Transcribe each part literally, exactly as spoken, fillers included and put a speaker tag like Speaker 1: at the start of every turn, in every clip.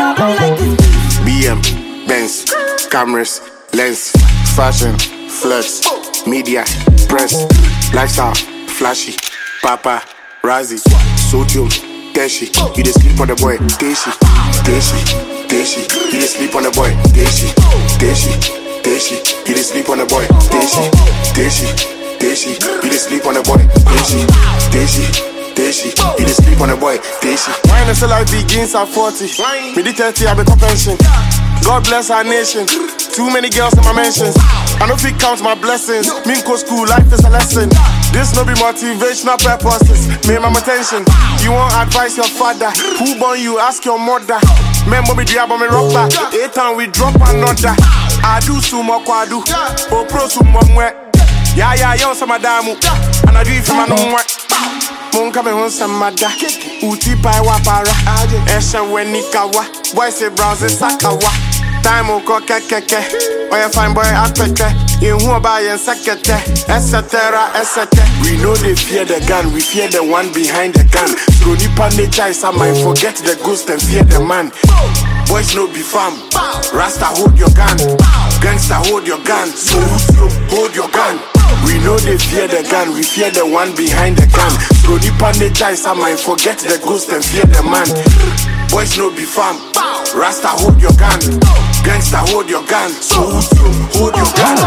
Speaker 1: B M, Benz, cameras, lens, fashion, flex, media, press, lifestyle, flashy, papa, razzy, sodium, Deshi. You just sleep on the boy, Deshi, Deshi, Deshi. You just sleep on the boy, Deshi, Deshi, Deshi. You just sleep on the boy, Deshi, Deshi, Deshi. You just sleep on the boy, Deshi, Deshi. Deshi, you just sleep on the boy, Deshi. Wine until life begins at forty. Me the thirty, I be top pension. God bless our nation. Too many girls in my mentions. I know if it counts my blessings. Me go school, life is a lesson. This no be motivational purposes. Me my attention. You want advice your father? Who born you? Ask your mother. Men mo be drop on me rock back. Eight time we drop another. I do sumo kwadu. O pro sumo mwe. Yeah yeah yo sama damu. And I do it for my no mwe. Monka me hon samada. Uti pai wapara. Esha wenikawa. Boy say browse sakawa. Time oko kekeke. Oya fine boy apeke. In who buy and secete. Etc. Etc. We know they fear the gun. We fear the one behind the gun. So nipa nature is a mind. Forget the ghost and fear the man. Boys no be fam. Rasta hold your gun. Gangster hold your gun. So hold your gun. We know they fear the gun, we fear the one behind the gun. So nipa nature is a mind, forget the ghost and fear the man. Boys no be fam, Rasta hold your gun, gangster hold your gun, so hold your gun.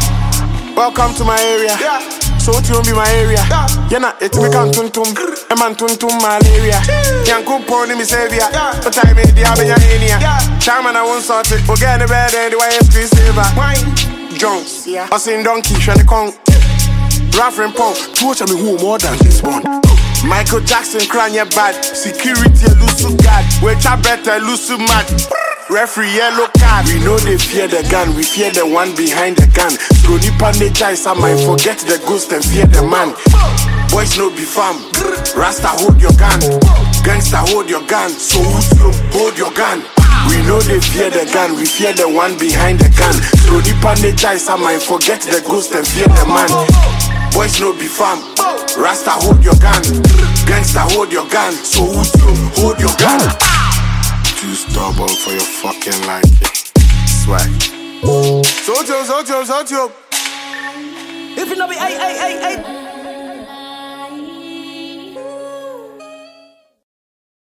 Speaker 1: Welcome to my area, so you be my area. Yana it me can tum tum, a man tum tum malaria. Yanku pony me savior, but I made the Abiyania. Chairman I won't sort it, forget the bed and the way screen saver. Jones, yeah. I seen donkey, Shani Kong, Raffin Pong, torture me who more than this one. Michael Jackson crying your bad, security lose guard, which I better lose mad. Referee yellow card. We know they fear the gun, we fear the one behind the gun. So nipa nature is a mind, forget the ghost and fear the man. Boys no be fam, Rasta hold your gun, gangster hold your gun, so hold your gun. We know they fear the gun, we fear the one behind the gun. So nipa nature is a mind, forget the ghost and fear the man. Boys no be fam, Rasta hold your gun, gangster hold your gun, so hold your gun. Too stubborn for your fucking liking. Swag. So yo, so yo, so yo.
Speaker 2: If it no be, ay, ay, ay, ay.